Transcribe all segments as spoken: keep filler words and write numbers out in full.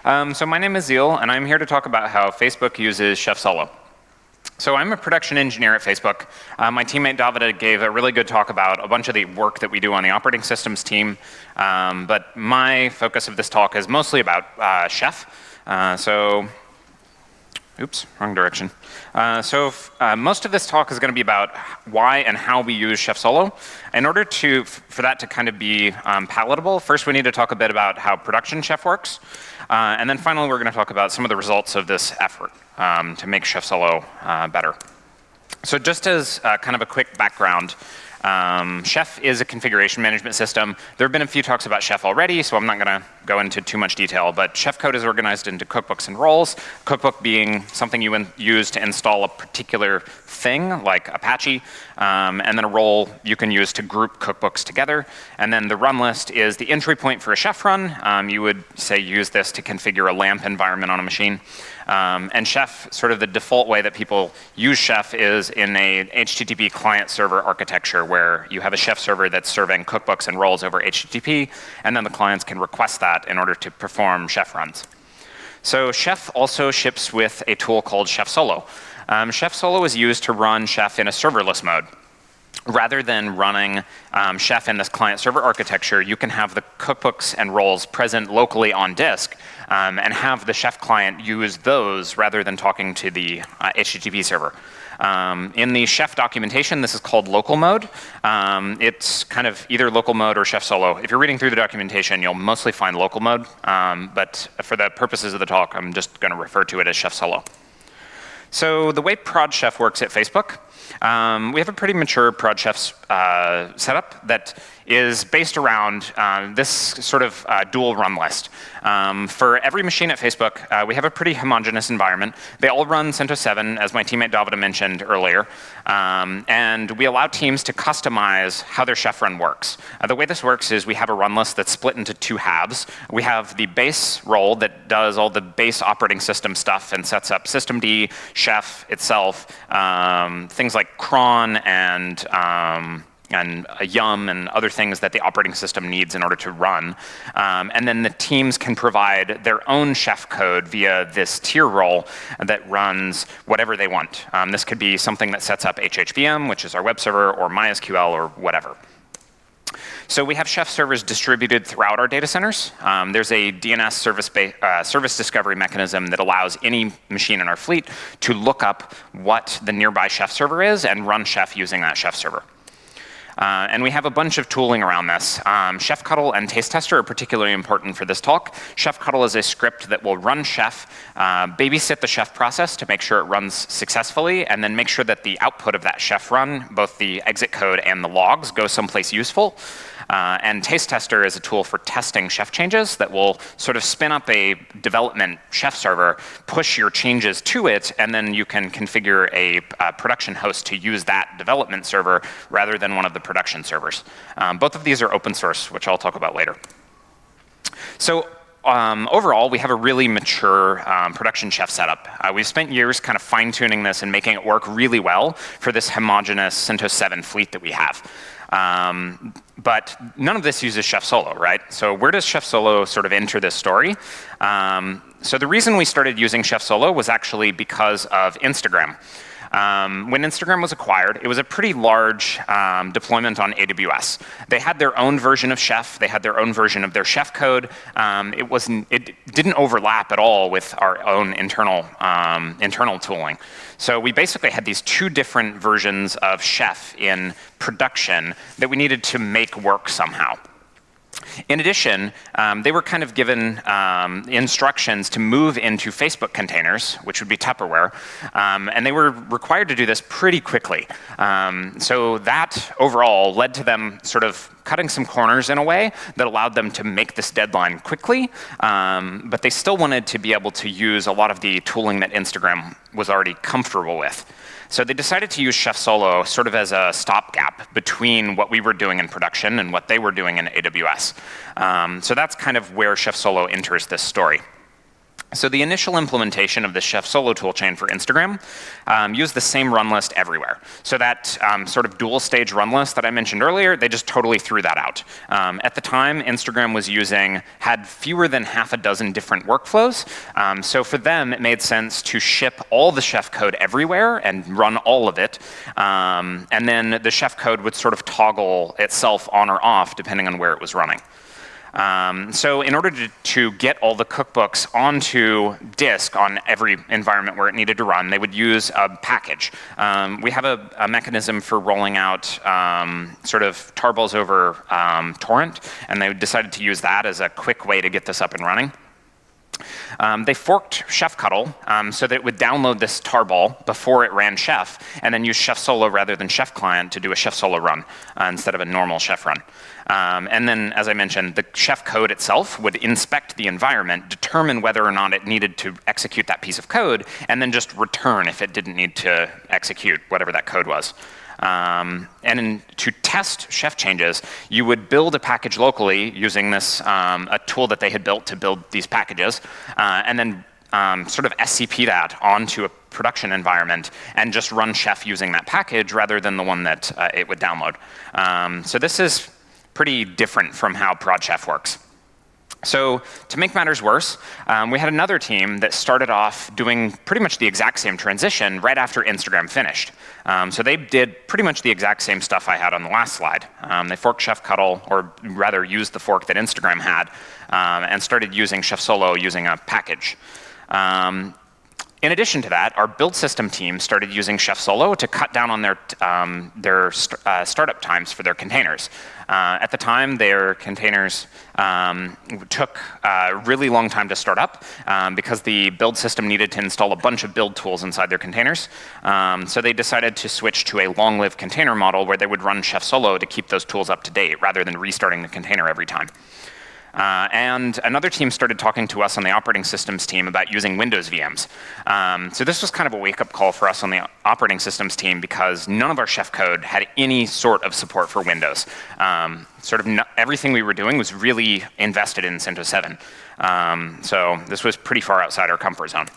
Um, so my name is Zeal, and I'm here to talk about how Facebook uses Chef Solo. So I'm a production engineer at Facebook. Uh, my teammate Davida gave a really good talk about a bunch of the work that we do on the operating systems team. Um, but my focus of this talk is mostly about uh, Chef. Uh, so, oops, wrong direction. Uh, so uh, most of this talk is going to be about why and how we use Chef Solo. In order to, for that to kind of be um, palatable, first we need to talk a bit about how production Chef works. Uh, and then finally, we're going to talk about some of the results of this effort um, to make Chef Solo uh, better. So just as uh, kind of a quick background, um, Chef is a configuration management system. There have been a few talks about Chef already, so I'm not going to go into too much detail. But Chef code is organized into cookbooks and roles, cookbook being something you use to install a particular thing, like Apache, um, and then a role you can use to group cookbooks together. And then the run list is the entry point for a Chef run. Um, you would, say, use this to configure a LAMP environment on a machine. Um, and Chef, sort of the default way that people use Chef is in a H T T P client-server architecture where you have a Chef server that's serving cookbooks and roles over H T T P, and then the clients can request that in order to perform Chef runs. So Chef also ships with a tool called Chef Solo. Um, Chef Solo is used to run Chef in a serverless mode. Rather than running um, Chef in this client-server architecture, you can have the cookbooks and roles present locally on disk um, and have the Chef client use those rather than talking to the uh, H T T P server. Um, in the Chef documentation, this is called local mode. Um, it's kind of either local mode or Chef Solo. If you're reading through the documentation, you'll mostly find local mode, um, but for the purposes of the talk, I'm just going to refer to it as Chef Solo. So the way Prod Chef works at Facebook, um, we have a pretty mature Prod Chef uh, setup that is based around uh, this sort of uh, dual run list. Um, for every machine at Facebook, uh, we have a pretty homogeneous environment. They all run CentOS seven, as my teammate Davida mentioned earlier. Um, and we allow teams to customize how their Chef run works. Uh, the way this works is we have a run list that's split into two halves. We have the base role that does all the base operating system stuff and sets up systemd, Chef itself, um, things like cron and um, and a yum and other things that the operating system needs in order to run. Um, and then the teams can provide their own Chef code via this tier role that runs whatever they want. Um, this could be something that sets up H H V M, which is our web server, or MySQL, or whatever. So we have Chef servers distributed throughout our data centers. Um, there's a D N S service, uh, service discovery mechanism that allows any machine in our fleet to look up what the nearby Chef server is and run Chef using that Chef server. Uh, and we have a bunch of tooling around this. Um, ChefCuddle and Tastester are particularly important for this talk. ChefCuddle is a script that will run Chef, uh, babysit the Chef process to make sure it runs successfully, and then make sure that the output of that Chef run, both the exit code and the logs, go someplace useful. Uh, and Tastester is a tool for testing Chef changes that will sort of spin up a development Chef server, push your changes to it, and then you can configure a, a production host to use that development server rather than one of the production servers. Um, both of these are open source, which I'll talk about later. So um, overall, we have a really mature um, production Chef setup. Uh, we've spent years kind of fine-tuning this and making it work really well for this homogeneous CentOS seven fleet that we have. Um, but none of this uses Chef Solo, right? So where does Chef Solo sort of enter this story? Um, so the reason we started using Chef Solo was actually because of Instagram. Um, when Instagram was acquired, it was a pretty large um, deployment on A W S. They had their own version of Chef. They had their own version of their Chef code. Um, it wasn't, it didn't overlap at all with our own internal um, internal tooling. So we basically had these two different versions of Chef in production that we needed to make work somehow. In addition, um, they were kind of given um, instructions to move into Facebook containers, which would be Tupperware, um, and they were required to do this pretty quickly. Um, so that overall led to them sort of cutting some corners in a way that allowed them to make this deadline quickly, um, but they still wanted to be able to use a lot of the tooling that Instagram was already comfortable with. So they decided to use Chef Solo sort of as a stopgap between what we were doing in production and what they were doing in A W S. Um, so that's kind of where Chef Solo enters this story. So the initial implementation of the Chef Solo toolchain for Instagram um, used the same run list everywhere. So that um, sort of dual stage run list that I mentioned earlier, they just totally threw that out. Um, at the time, Instagram was using, had fewer than half a dozen different workflows. Um, so for them, it made sense to ship all the Chef code everywhere and run all of it. Um, and then the Chef code would sort of toggle itself on or off depending on where it was running. Um, so in order to, to get all the cookbooks onto disk on every environment where it needed to run, they would use a package. Um, we have a, a mechanism for rolling out um, sort of tarballs over um, torrent, and they decided to use that as a quick way to get this up and running. Um, they forked ChefCuddle um, so that it would download this tarball before it ran Chef, and then use Chef Solo rather than Chef Client to do a Chef Solo run uh, instead of a normal Chef run. Um, and then, as I mentioned, the Chef code itself would inspect the environment, determine whether or not it needed to execute that piece of code, and then just return if it didn't need to execute whatever that code was. Um, and in, to test Chef changes, you would build a package locally using this um, a tool that they had built to build these packages, uh, and then um, sort of S C P that onto a production environment and just run Chef using that package rather than the one that uh, it would download. Um, so this is pretty different from how Prod Chef works. So to make matters worse, um, we had another team that started off doing pretty much the exact same transition right after Instagram finished. Um, so they did pretty much the exact same stuff I had on the last slide. Um, they forked ChefCuddle, or rather used the fork that Instagram had, um, and started using Chef Solo using a package. Um, In addition to that, our build system team started using Chef Solo to cut down on their, um, their st uh, startup times for their containers. Uh, at the time, their containers um, took a really long time to start up um, because the build system needed to install a bunch of build tools inside their containers. Um, so they decided to switch to a long-lived container model where they would run Chef Solo to keep those tools up to date rather than restarting the container every time. Uh, and another team started talking to us on the operating systems team about using Windows V Ms. Um, so this was kind of a wake-up call for us on the operating systems team because none of our Chef code had any sort of support for Windows. Um, sort of no, everything we were doing was really invested in CentOS seven. Um, so this was pretty far outside our comfort zone.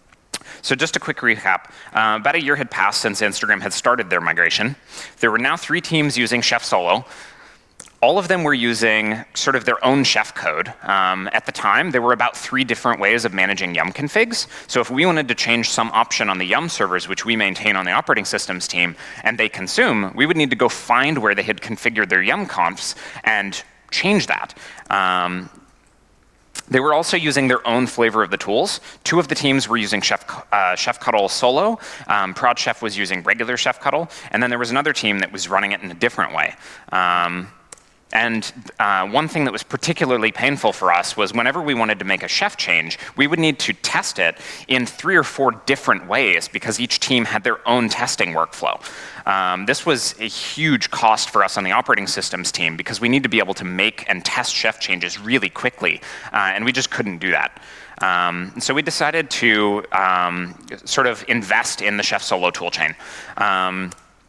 So just a quick recap, uh, about a year had passed since Instagram had started their migration. There were now three teams using Chef Solo. All of them were using sort of their own Chef code. Um, at the time, there were about three different ways of managing Yum configs. So if we wanted to change some option on the Yum servers, which we maintain on the operating systems team, and they consume, we would need to go find where they had configured their Yum confs and change that. Um, They were also using their own flavor of the tools. Two of the teams were using Chef, uh, ChefCuddle Solo. Um, Prod Chef was using regular ChefCuddle. And then there was another team that was running it in a different way. Um, And uh, one thing that was particularly painful for us was whenever we wanted to make a Chef change, we would need to test it in three or four different ways because each team had their own testing workflow. Um, this was a huge cost for us on the operating systems team because we need to be able to make and test Chef changes really quickly, uh, and we just couldn't do that. Um, so we decided to um, sort of invest in the Chef Solo toolchain. Um,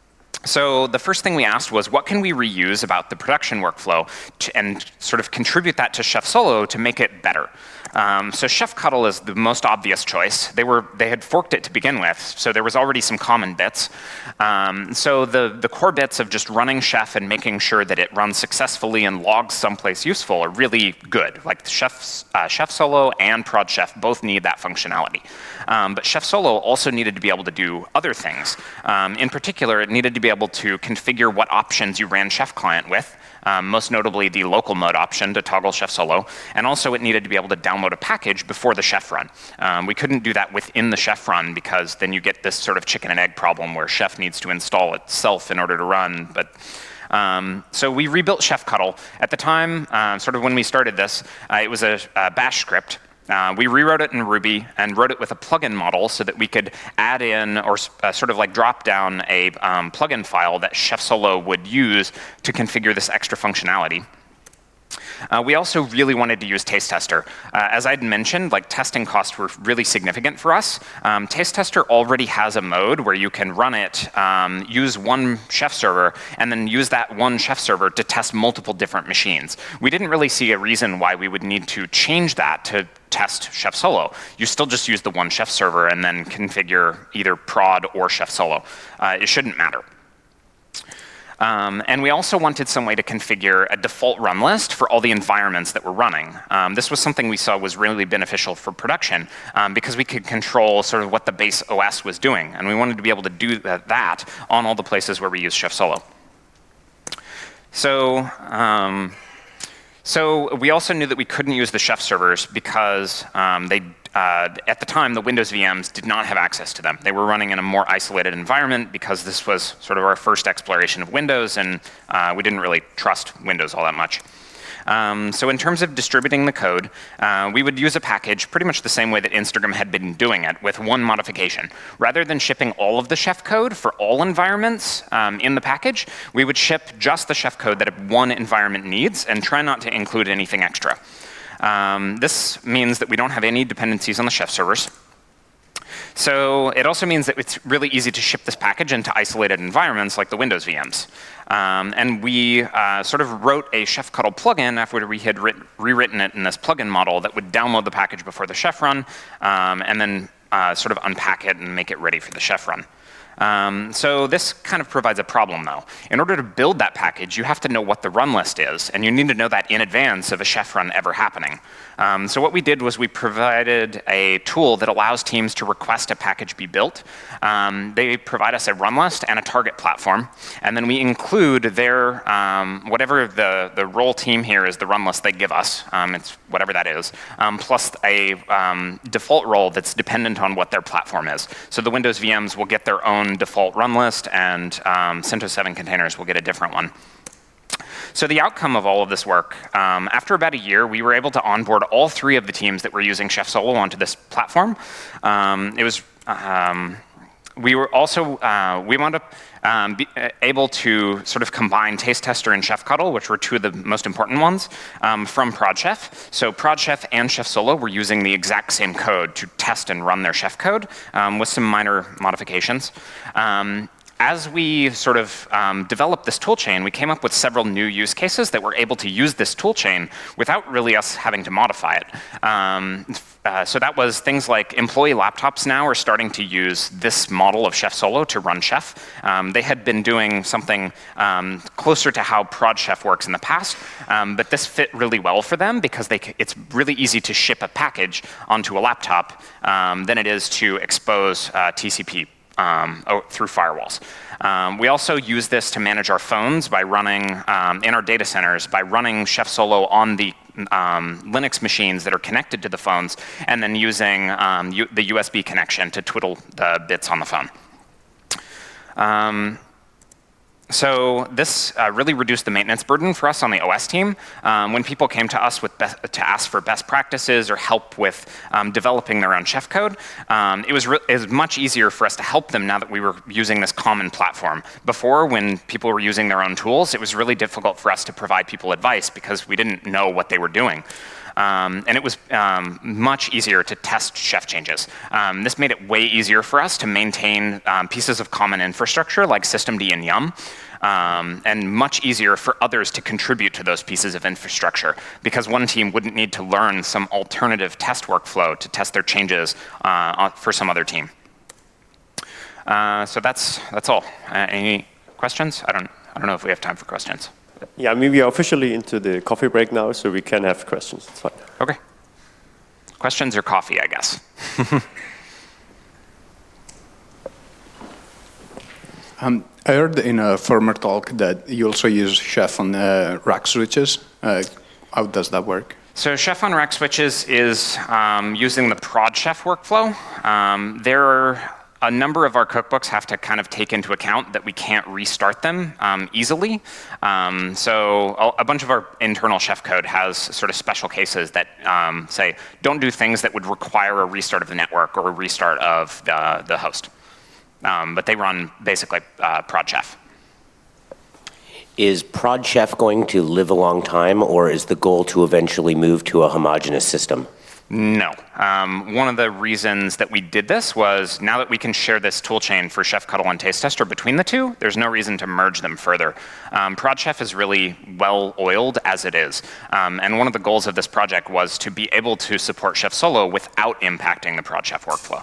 So the first thing we asked was, what can we reuse about the production workflow to, and sort of contribute that to Chef Solo to make it better? Um, so ChefCuddle is the most obvious choice. They were they had forked it to begin with, so there was already some common bits. Um, so the the core bits of just running Chef and making sure that it runs successfully and logs someplace useful are really good. Like Chef uh, Chef Solo and Prod Chef both need that functionality. Um, but Chef Solo also needed to be able to do other things. Um, in particular, it needed to be able to configure what options you ran Chef Client with. Um, most notably the local mode option to toggle Chef Solo, and also it needed to be able to download a package before the Chef run. Um, we couldn't do that within the Chef run because then you get this sort of chicken and egg problem where Chef needs to install itself in order to run. But um, so we rebuilt ChefCuddle. At the time, uh, sort of when we started this, uh, it was a, a bash script. Uh, we rewrote it in Ruby and wrote it with a plugin model so that we could add in or uh, sort of like drop down a um, plugin file that Chef Solo would use to configure this extra functionality. Uh, we also really wanted to use Taste Tester. Uh, as I'd mentioned, like testing costs were really significant for us. Um, Taste Tester already has a mode where you can run it, um, use one Chef server, and then use that one Chef server to test multiple different machines. We didn't really see a reason why we would need to change that to test Chef Solo. You still just use the one Chef server and then configure either prod or Chef Solo. Uh, it shouldn't matter. Um, and we also wanted some way to configure a default run list for all the environments that we're running. Um, this was something we saw was really beneficial for production um, because we could control sort of what the base O S was doing. And we wanted to be able to do that, that on all the places where we use Chef Solo. So, um, so we also knew that we couldn't use the Chef servers because um, they Uh, at the time, the Windows V Ms did not have access to them. They were running in a more isolated environment because this was sort of our first exploration of Windows, and uh, we didn't really trust Windows all that much. Um, so in terms of distributing the code, uh, we would use a package pretty much the same way that Instagram had been doing it, with one modification. Rather than shipping all of the Chef code for all environments um, in the package, we would ship just the Chef code that one environment needs and try not to include anything extra. Um, this means that we don't have any dependencies on the Chef servers. So it also means that it's really easy to ship this package into isolated environments like the Windows V Ms. Um, and we uh, sort of wrote a ChefCuddle plugin after we had writ rewritten it in this plugin model that would download the package before the Chef run, um, and then uh, sort of unpack it and make it ready for the Chef run. Um, so this kind of provides a problem, though. In order to build that package, you have to know what the run list is, and you need to know that in advance of a Chef run ever happening. Um, so what we did was we provided a tool that allows teams to request a package be built. Um, they provide us a run list and a target platform, and then we include their, um, whatever the, the role team here is, the run list they give us, um, it's whatever that is, um, plus a um, default role that's dependent on what their platform is. So the Windows V Ms will get their own default run list, and um, CentOS seven containers will get a different one. So the outcome of all of this work, um, after about a year, we were able to onboard all three of the teams that were using Chef Solo onto this platform. Um, it was, um, we were also, uh, we wound up um, be able to sort of combine Taste Tester and ChefCuddle, which were two of the most important ones, um, from ProdChef. So ProdChef and Chef Solo were using the exact same code to test and run their Chef code um, with some minor modifications. Um, As we sort of um, developed this toolchain, we came up with several new use cases that were able to use this toolchain without really us having to modify it. Um, uh, so that was things like employee laptops now are starting to use this model of Chef Solo to run Chef. Um, they had been doing something um, closer to how ProdChef works in the past, um, but this fit really well for them because they, it's really easy to ship a package onto a laptop um, than it is to expose uh, T C P Um, through firewalls. Um, we also use this to manage our phones by running, um, in our data centers, by running Chef Solo on the um, Linux machines that are connected to the phones, and then using um, U the U S B connection to twiddle the bits on the phone. Um, So this uh, really reduced the maintenance burden for us on the O S team. Um, when people came to us with to ask for best practices or help with um, developing their own Chef code, um, it, was it was much easier for us to help them now that we were using this common platform. Before, when people were using their own tools, it was really difficult for us to provide people advice because we didn't know what they were doing. Um, and it was um, much easier to test Chef changes. Um, this made it way easier for us to maintain um, pieces of common infrastructure like systemd and Yum, um, and much easier for others to contribute to those pieces of infrastructure because one team wouldn't need to learn some alternative test workflow to test their changes uh, for some other team. Uh, so that's, that's all. Uh, any questions? I don't, I don't know if we have time for questions. Yeah, I mean, we are officially into the coffee break now, so we can have questions. It's fine. Okay. Questions or coffee, I guess. um, I heard in a former talk that you also use Chef on uh, rack switches. Uh, how does that work? So Chef on rack switches is um, using the ProdChef workflow. Um, there are a number of our cookbooks have to kind of take into account that we can't restart them um, easily. Um, so a, a bunch of our internal Chef code has sort of special cases that um, say, don't do things that would require a restart of the network or a restart of the, the host. Um, but they run basically uh, ProdChef. Is Prod Chef going to live a long time, or is the goal to eventually move to a homogeneous system? No. Um, one of the reasons that we did this was now that we can share this toolchain for Chef Cuddle and Taste Tester between the two, there's no reason to merge them further. Um, Prod Chef is really well oiled as it is. Um, and one of the goals of this project was to be able to support Chef Solo without impacting the Prod Chef workflow.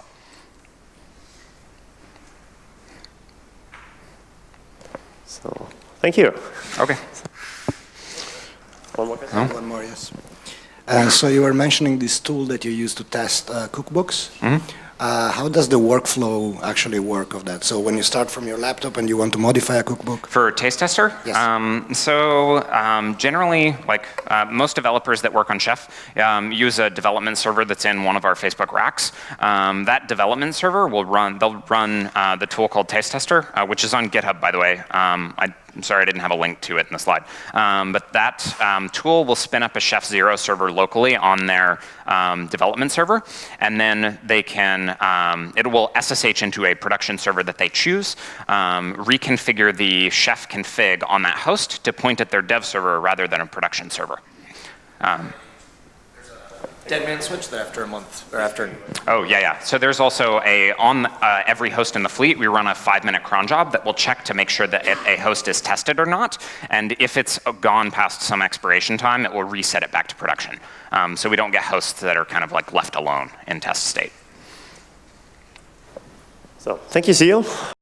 So, thank you. Okay. One more question? One more, yes. Uh, so you were mentioning this tool that you use to test uh, cookbooks. Mm-hmm. uh, how does the workflow actually work of that? So when you start from your laptop and you want to modify a cookbook? For Taste Tester? Yes. Um, so um, generally, like uh, most developers that work on Chef um, use a development server that's in one of our Facebook racks. Um, that development server will run, they'll run uh, the tool called Taste Tester, uh, which is on GitHub, by the way. Um, I, I'm sorry I didn't have a link to it in the slide. Um, but that um, tool will spin up a Chef Zero server locally on their um, development server, and then they can, um, it will S S H into a production server that they choose, um, reconfigure the Chef config on that host to point at their dev server rather than a production server. Um, Dead man switch there after a month, or after. Oh, yeah, yeah. So there's also a, on uh, every host in the fleet, we run a five minute cron job that will check to make sure that it, a host is tested or not. And if it's gone past some expiration time, it will reset it back to production. Um, so we don't get hosts that are kind of like left alone in test state. So, thank you, Seal.